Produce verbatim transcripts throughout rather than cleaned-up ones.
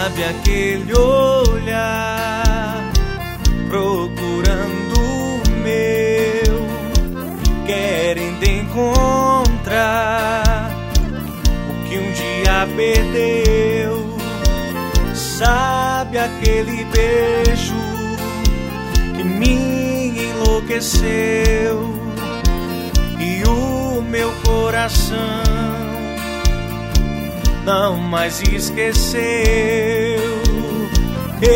Sabe aquele olhar procurando o meu, querendo encontrar o que um dia perdeu. Sabe aquele beijo que me enlouqueceu e o meu coração não mais esqueceu. Eu,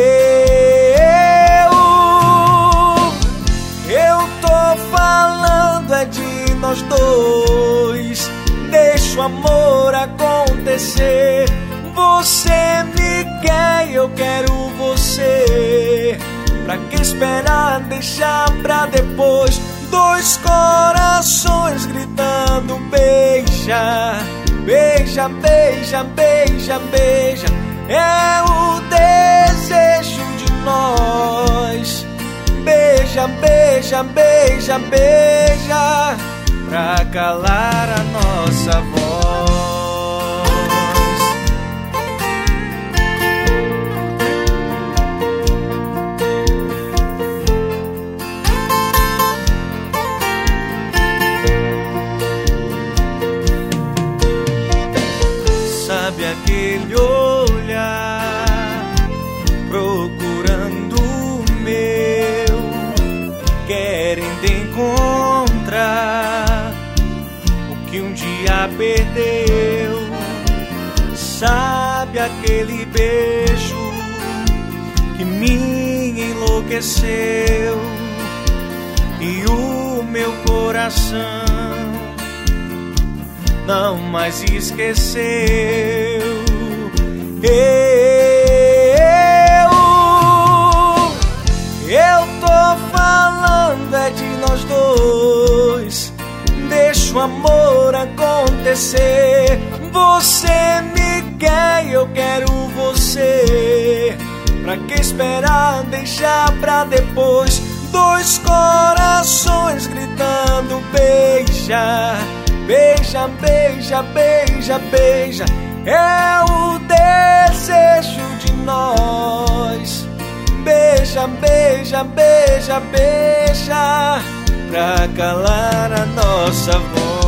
eu tô falando é de nós dois. Deixa o amor acontecer. Você me quer, eu quero você. Pra que esperar, deixar pra depois? Dois corações gritando beija. Beija, beija, beija, beija. É o desejo de nós. Beija, beija, beija, beija, pra calar a nossa voz. Sabe aquele olhar procurando o meu, querendo encontrar o que um dia perdeu. Sabe aquele beijo que me enlouqueceu e o meu coração não mais esqueceu. Eu, eu tô falando é de nós dois. Deixa o amor acontecer. Você me quer, eu quero você. Pra que esperar, deixar pra depois? Dois corações gritando beija. Beija, beija, beija, beija. É o desejo de nós. Beija, beija, beija, beija, pra calar a nossa voz.